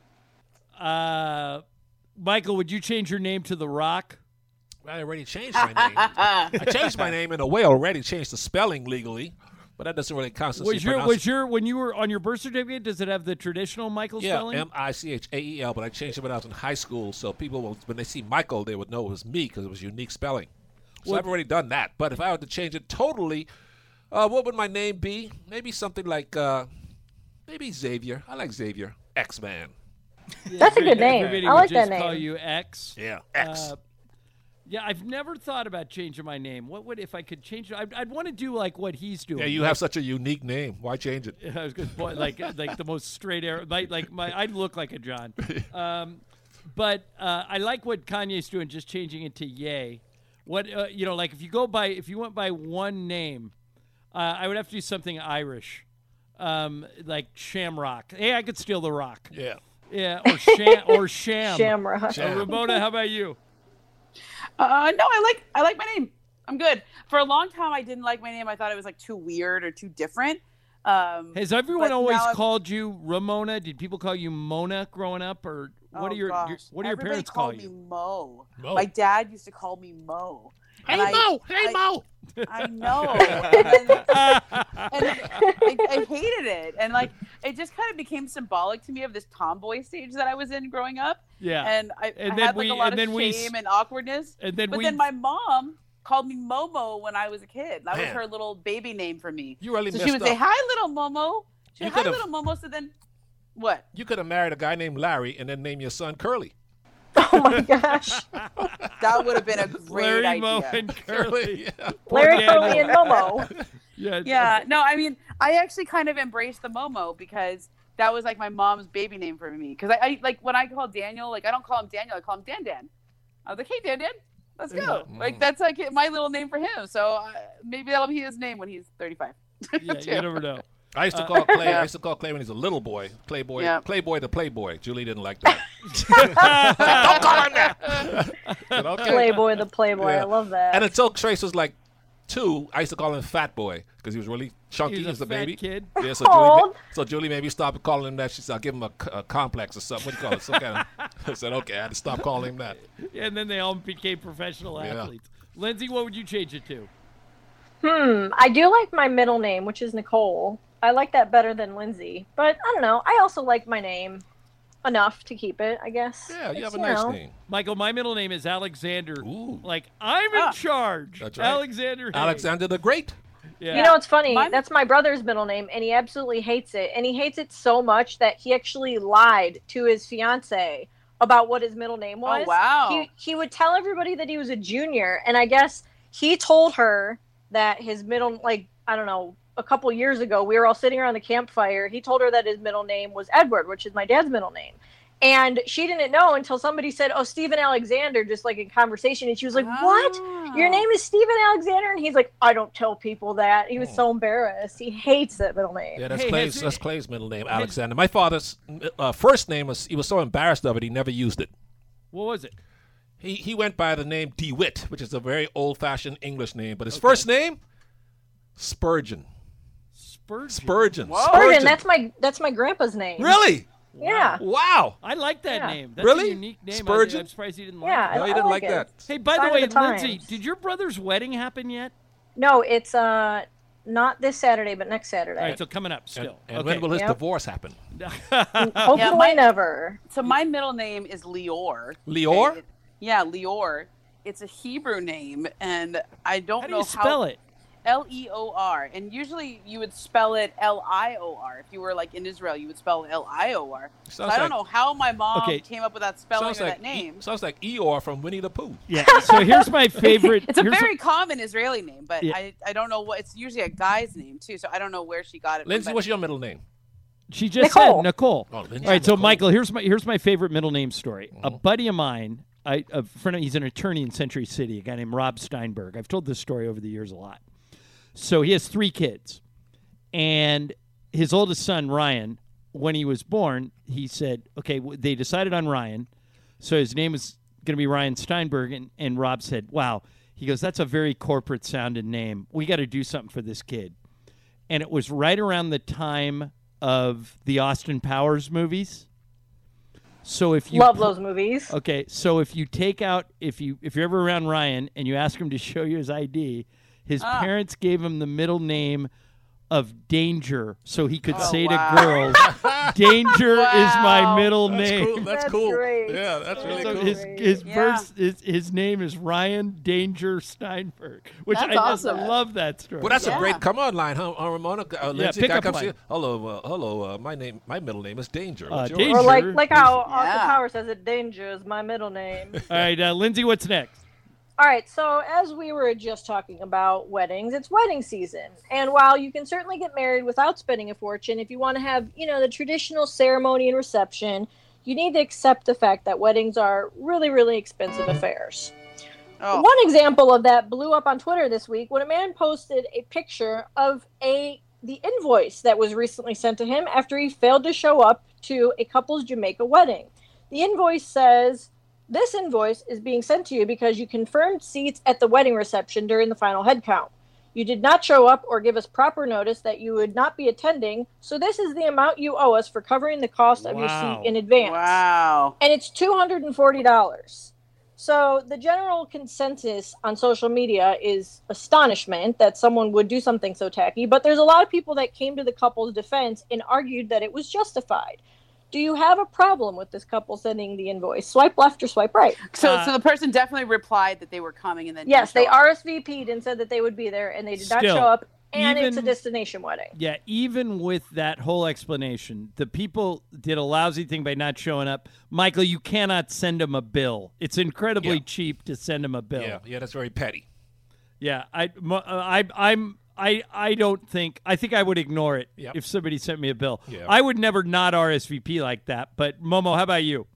Uh, Michael, would you change your name to The Rock? I already changed my name. I changed my name in a way already, changed the spelling legally, but that doesn't really constitute Was your pronounce- was your when you were on your birth certificate? Does it have the traditional Michael Yeah, spelling? M I C H A E L, but I changed it when I was in high school, so people, will, when they see Michael, they would know it was me because it was unique spelling. So Well- I've already done that. But if I were to change it totally, uh, what would my name be? Maybe something like, uh, maybe Xavier. I like Xavier. X-Man. That's a good name. Everybody I would like just that call name. you X. Yeah, X. Uh, yeah, I've never thought about changing my name. What would if I could change it? I'd, I'd want to do like what he's doing. yeah, you have such a unique name. Why change it? I was going to like like the most straight air. Like, like my, I look like a John. Um, but uh, I like what Kanye's doing, just changing it to Ye. What uh, you know, like if you go by, if you went by one name, uh, I would have to do something Irish, um, like Shamrock. Hey, I could steal the rock. Yeah. Yeah, or Sham or Sham. Shamrock. Uh, Ramona, how about you? Uh, no, I like I like my name. I'm good. For a long time, I didn't like my name. I thought it was like too weird or too different. Um, Has everyone but always now I'm- called you Ramona? Did people call you Mona growing up, or What oh, are your, gosh. your What do your Everybody parents call called you? me Mo. Mo. My dad used to call me Mo. Hey And I- Mo, hey I- Mo. I know. And, then, and I, I hated it. And like it just kind of became symbolic to me of this tomboy stage that I was in growing up. Yeah. And I, And I then had like we- a lot and of then we shame s- and awkwardness. And then but we. then my mom called me Momo when I was a kid. That was Man. her little baby name for me. You really So messed she would say, up. "Hi, little Momo." She You would, "Hi, could've- little Momo." So then, what? You could have married a guy named Larry and then name your son Curly. Oh my gosh. That would have been a great Larry, idea. Mo, and Curly. yeah. Larry, Daniel. Curly, and Momo. Yeah. Yeah, no, I mean, I actually kind of embraced the Momo because that was like my mom's baby name for me. Because I, I like when I call Daniel, like I don't call him Daniel, I call him Dan Dan. I was like, "Hey, Dan Dan, let's go." Yeah. Like that's like my little name for him. So uh, maybe that'll be his name when he's thirty-five. Yeah, you never know. I used to Uh, call Clay. I used to call Clay when he's a little boy. Playboy. Yeah. Playboy the Playboy. Julie didn't like that. Don't call him that. Said, okay. Playboy the Playboy. Yeah. I love that. And until Trace was like two, I used to call him Fat Boy because he was really chunky He was a as a fat baby. kid. Yeah, so Aw. Julie, so Julie maybe stopped calling him that. She said, "I'll give him a, a complex or something." What do you call it? Some kind of. I said, "Okay, I had to stop calling him that." And then they all became professional Yeah. athletes. Lindsay, what would you change it to? Hmm. I do like my middle name, which is Nicole. I like that better than Lindsay. But I don't know. I also like my name enough to keep it, I guess. Yeah, you It's, have a nice know. name. Michael, my middle name is Alexander. Ooh. Like, I'm in Ah. charge. That's right. Alexander Haig. Alexander the Great. Yeah. You know what's funny? Mine- That's my brother's middle name, and he absolutely hates it. And he hates it so much that he actually lied to his fiance about what his middle name was. Oh, wow. He he would tell everybody that he was a junior, and I guess he told her that his middle, like, I don't know, a couple years ago, we were all sitting around the campfire. He told her that his middle name was Edward, which is my dad's middle name. And she didn't know until somebody said, "Oh, Stephen Alexander," just like in conversation. And she was like, "What? Your name is Stephen Alexander?" And he's like, "I don't tell people that." He was so embarrassed. He hates that middle name. Yeah, that's Hey, Clay's. has- That's Clay's middle name, Alexander. My father's uh, first name was. He was so embarrassed of it, he never used it. What was it? He he went by the name DeWitt, which is a very old-fashioned English name. But his first name, Spurgeon. Spurgeon. Spurgeon. Spurgeon, that's my that's my grandpa's name. Really? Yeah. Wow. I like that Yeah. name. That's Really? a unique name. Spurgeon? I, I'm surprised he didn't Yeah, like it. No, I- you I didn't like like it. that. Hey, by Sign the of way, the Lindsay, times. did your brother's wedding happen yet? No, it's uh not this Saturday, but next Saturday. All right, so coming up And, still. and okay. when will his Yep. divorce happen? Hopefully Yeah, my- never. So my middle name is Lior. Lior? Okay, it- Yeah, Lior. It's a Hebrew name, and I don't How do know you spell it? L E O R. And usually you would spell it L I O R. If you were like in Israel, you would spell L I O R. So Sounds I don't like- know how my mom Okay. came up with that spelling Sounds of like that name. E- sounds like Eeyore from Winnie the Pooh. Yeah. So here's my favorite. It's a here's very common Israeli name, but Yeah. I, I don't know what it's usually a guy's name too, so I don't know where she got it from. Lindsay, but- what's your middle name? She just Nicole. said Nicole. Oh, Lindsay All right, so Nicole. Michael, here's my here's my favorite middle name story. A Mhm. buddy of mine, I a friend, of, he's an attorney in Century City, a guy named Rob Steinberg. I've told this story over the years a lot. So he has three kids, and his oldest son Ryan, when he was born, he said, "Okay, w- they decided on Ryan, so his name was going to be Ryan Steinberg." And and Rob said, "Wow," he goes, "That's a very corporate sounding name. We got to do something for this kid." And it was right around the time of the Austin Powers movies. So if you Love pu- those movies. Okay, so if you take out if you if you're ever around Ryan and you ask him to show you his I D, his Ah. parents gave him the middle name of Danger, so he could Oh, say wow. to girls, "Danger is my Wow. middle That's name." cool. That's, That's cool. great. Yeah, that's really So cool. his his Yeah. first his, his name is Ryan Danger Steinberg, which That's I just awesome. love that story. Well, that's Yeah. a great come on line, huh, uh, Ramona? Uh, Lindsay, pick guy up comes line. here. Hello, uh, hello. Uh, my name, my middle name is Danger. Uh, What's yours? Danger. Or like like how Yeah. Austin Powers says it, "Danger is my middle name." All right, uh, Lindsay, what's next? All right, so as we were just talking about weddings, it's wedding season. And while you can certainly get married without spending a fortune, if you want to have, you know, the traditional ceremony and reception, you need to accept the fact that weddings are really, really expensive affairs. Oh. One example of that blew up on Twitter this week when a man posted a picture of a the invoice that was recently sent to him after he failed to show up to a couple's Jamaica wedding. The invoice says, "This invoice is being sent to you because you confirmed seats at the wedding reception during the final head count. You did not show up or give us proper notice that you would not be attending, so this is the amount you owe us for covering the cost of Wow. your seat in advance. Wow. And it's two hundred forty dollars. So the general consensus on social media is astonishment that someone would do something so tacky, but there's a lot of people that came to the couple's defense and argued that it was justified. Do you have a problem with this couple sending the invoice? Swipe left or swipe right? So, Uh, so the person definitely replied that they were coming, and then Yes, didn't they show up. R S V P'd and said that they would be there, and they did not Still, show up. And it's a even- destination wedding. Yeah, even with that whole explanation, the people did a lousy thing by not showing up. Michael, you cannot send them a bill. It's incredibly Yeah. cheap to send them a bill. Yeah, yeah, that's very petty. Yeah, I, mo- I, I'm, I, I don't think. I think I would ignore it Yep. if somebody sent me a bill. Yeah. I would never not R S V P like that. But Momo, how about you?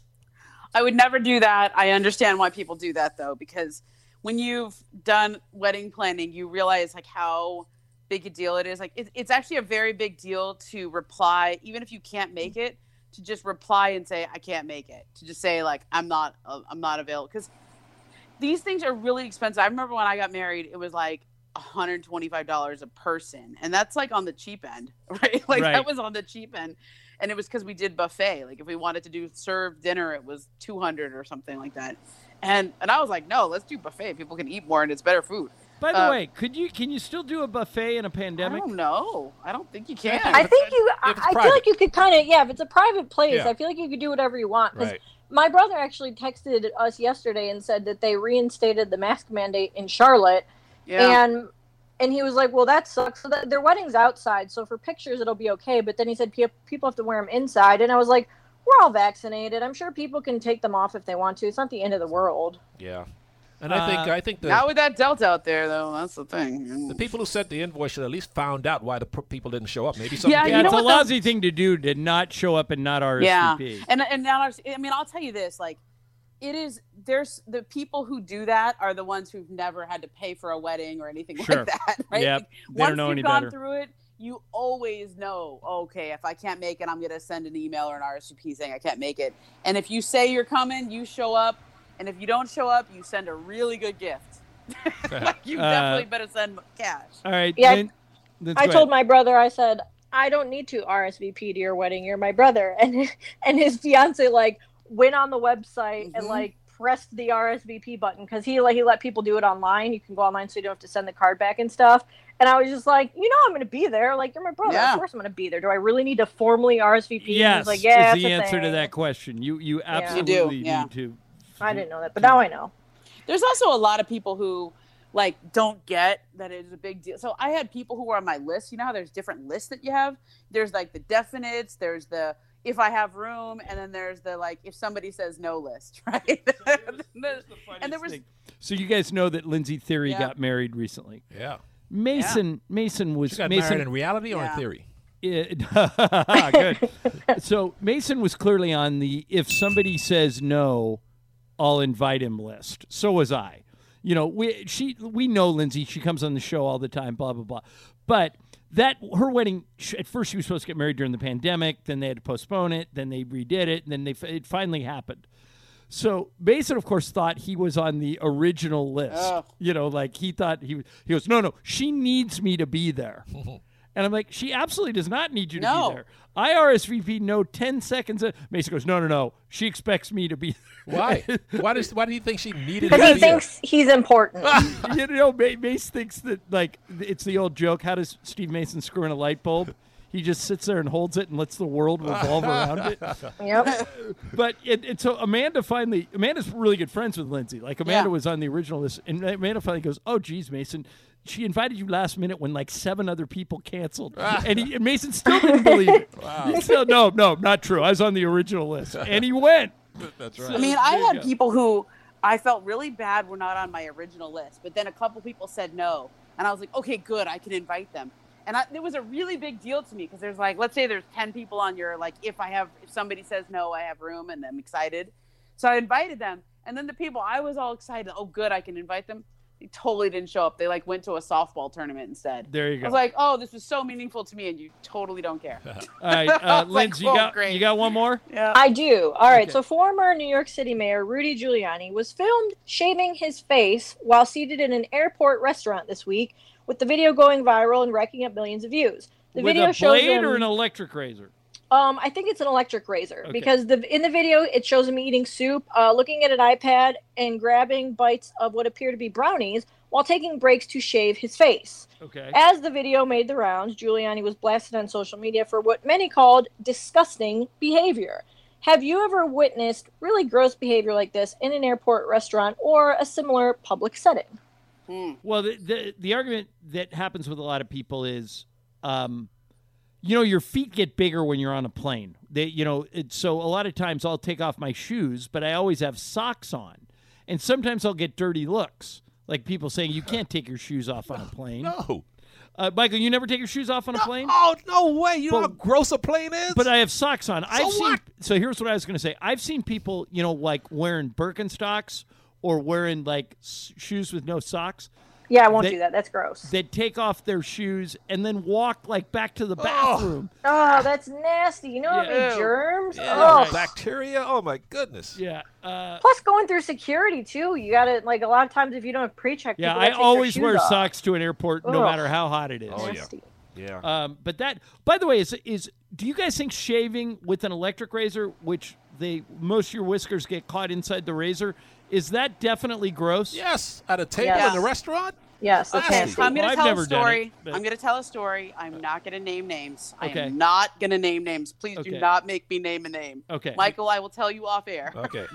I would never do that. I understand why people do that though, because when you've done wedding planning, you realize like how big a deal it is. Like it, it's actually a very big deal to reply, even if you can't make it, to just reply and say I can't make it. To just say like I'm not, uh, I'm not available, because these things are really expensive. I remember when I got married, it was like one hundred twenty-five dollars a person, and that's like on the cheap end, right? Like Right. that was on the cheap end. And it was because we did buffet. Like if we wanted to do serve dinner, it was two hundred or something like that. And and I was like, no, let's do buffet. People can eat more and it's better food. By the Uh, way, could you can you still do a buffet in a I pandemic? don't know. I don't think you can. I think you. I, If it's I feel private. like you could kind of. Yeah, if it's a private place, Yeah. I feel like you could do whatever you want. 'Cause Right. my brother actually texted us yesterday and said that they reinstated the mask mandate in Charlotte, yeah. and and he was like, "Well, that sucks." So that, their wedding's outside, so for pictures it'll be okay. But then he said pe- people have to wear them inside, and I was like, "We're all vaccinated. I'm sure people can take them off if they want to. It's not the end of the world." Yeah, and I think Uh, I think the Not with that Delta out there, though. That's the thing. the people who sent the invoice should at least found out why the pr- people didn't show up. Maybe something. Yeah, Yeah, you know it's a what the- lousy thing to do to not show up and not R S Yeah, V P. and and now I mean, I'll tell you this: like, it is. There's the people who do that are the ones who've never had to pay for a wedding or anything Sure. like that, right? Yep. Like, They once don't know you've any gone better. through it, you always know. Okay, if I can't make it, I'm going to send an email or an R S V P saying I can't make it. And if you say you're coming, you show up. And if you don't show up, you send a really good gift. Like, you Uh, definitely better send cash. All right. Yeah, Lynn- Lynn, I go told ahead. my brother, I said, I don't need to R S V P to your wedding. You're my brother. And and his fiance like went on the website and Mhm. like pressed the R S V P button because he like he let people do it online. You can go online so you don't have to send the card back and stuff. And I was just like, you know, I'm going to be there. Like, you're my brother. Yeah. Of course I'm going to be there. Do I really need to formally R S V P? And he Yes, was like, yeah, is the it's a answer to thing. that question. You you You absolutely do, yeah. need to. I didn't know that, but now I know. There's also a lot of people who like don't get that it is a big deal. So I had people who were on my list. You know how there's different lists that you have? There's like the definites, there's the if I have room, and then there's the like if somebody says no list, right? And there was So you guys know that Lindsay Theory Yeah. got married recently. Yeah. Mason Mason was She got Mason married in reality or Yeah. in theory? It- good. So Mason was clearly on the if somebody says no, I'll invite him list. So was I. You know, we she we know Lindsay. She comes on the show all the time. Blah blah blah. But that her wedding sh- at first she was supposed to get married during the pandemic. Then they had to postpone it. Then they redid it. And then they f- it finally happened. So Mason, of course, thought he was on the original list. Oh. You know, like he thought he was. He goes, no, no, she needs me to be there. And I'm like, she absolutely does not need you to No. be there. I R S V P no ten seconds. In. Mason goes, no, no, no. She expects me to be there. Why? why does Why do you think she needed to Because he be there? thinks he's important. You know, Ma- Mace thinks that, like, it's the old joke. How does Steve Mason screw in a light bulb? He just sits there and holds it and lets the world revolve around it. Yep. But it, it, so Amanda finally, Amanda's really good friends with Lindsay. Like, Amanda Yeah. was on the original list. And Amanda finally goes, oh, geez, Mason. She invited you last minute when like seven other people canceled. and, he, and Mason still didn't believe it. He still, no, no, not true. I was on the original list. And he went. That's I right. mean, I There you had go. people who I felt really bad were not on my original list, but then a couple people said no, and I was like, okay, good, I can invite them. And I, it was a really big deal to me because there's like, let's say there's ten people on your like, if I have, if somebody says no, I have room, and I'm excited, so I invited them. And then the people I was all excited, oh, good, I can invite them. They totally didn't show up. They like went to a softball tournament instead. There you go. I was like, oh, this was so meaningful to me, and you totally don't care. All right, uh, Linz, like, you oh, got great. you got one more? Yeah. I do. All right. Okay. So former New York City Mayor Rudy Giuliani was filmed shaving his face while seated in an airport restaurant this week, with the video going viral and racking up millions of views. The With video a shows blade him, or an electric razor? Um, I think it's an electric razor Okay. because the in the video it shows him eating soup, uh, looking at an iPad, and grabbing bites of what appear to be brownies while taking breaks to shave his face. Okay. As the video made the rounds, Giuliani was blasted on social media for what many called disgusting behavior. Have you ever witnessed really gross behavior like this in an airport restaurant or a similar public setting? Mm. Well, the, the the argument that happens with a lot of people is, um, you know, your feet get bigger when you're on a plane. They, you know, it, so a lot of times I'll take off my shoes, but I always have socks on, and sometimes I'll get dirty looks, like people saying you can't take your shoes off on a plane. No. Uh, Michael, you never take your shoes off on a No, plane? Oh, no way. You know But- how gross a plane is? But I have socks on. I've seen. what? So here's what I was going to say. I've seen people, you know, like wearing Birkenstocks or wearing like s- shoes with no socks. Yeah, I won't They- do that. That's gross. That take off their shoes and then walk like back to the bathroom. Oh, that's nasty. You know how many Ew. germs? yeah, Ugh. bacteria. Oh, my goodness. Yeah. Uh, Plus, going through security too, you got to like a lot of times if you don't have pre-check. yeah. people I gotta take their always shoes wear off. socks to an airport, no Ugh. matter how hot it is. Oh, yeah. Nasty. Yeah. Um, but that, by the way, is is do you guys think shaving with an electric razor, which they most of your whiskers get caught inside the razor, is that definitely gross? Yes. At a table Yes. in a restaurant? Yes, that's Nasty. nasty. I'm going Well, to I've tell never a done story. it, but- I'm going to tell a story. I'm not going to name names. I Okay. am not going to name names. Please Okay. do not make me name a name. Okay. Michael, I will tell you off air. Okay.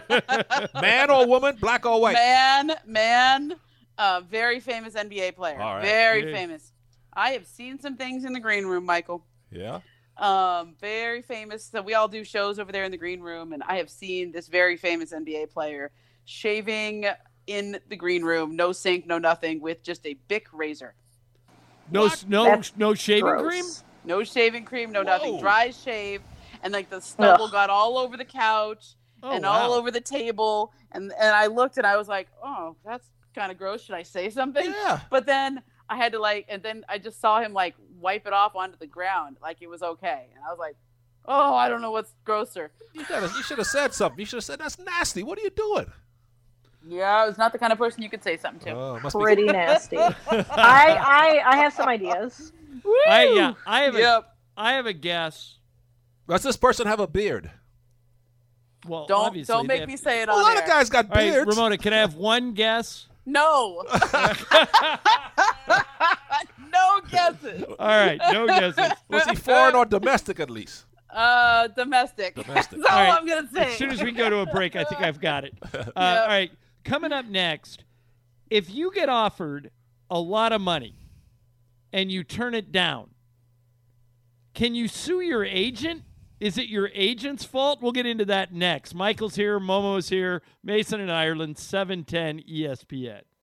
Man or woman, black or white? Man, man, uh, very famous N B A player. All right. Very Yeah. famous. I have seen some things in the green room, Michael. Yeah. Um, very famous. So we all do shows over there in the green room, and I have seen this very famous N B A player shaving in the green room, no sink, no nothing, with just a Bic razor. No, What? no, That's no shaving gross. cream. No shaving cream, no nothing. Whoa. Dry shave, and like the stubble Ugh. got all over the couch Oh, and wow. all over the table. And and I looked and I was like, oh, that's kind of gross. Should I say something? Yeah. But then I had to like, and then I just saw him like wipe it off onto the ground like it was okay. And I was like, oh, I don't know what's grosser. You, gotta, you should have said something. You should have said, that's nasty. What are you doing? Yeah, I was not the kind of person you could say something to. Oh, must Pretty nasty. I, I I have some ideas. I yeah. I have a Yep. I have a guess. Be, does this person have a beard? Well, Don't obviously don't they make have- me say it A on lot air. of guys got All right, beards. Ramona, can I have one guess? No. No guesses. All right, no guesses. Was he foreign or domestic at least? Uh, domestic. Domestic. That's all, All right. I'm gonna say. As soon as we go to a break, I think I've got it. Uh, All right, coming up next, if you get offered a lot of money and you turn it down, can you sue your agent? Is it your agent's fault? We'll get into that next. Michael's here, Momo's here, Mason in Ireland, seven ten E S P N.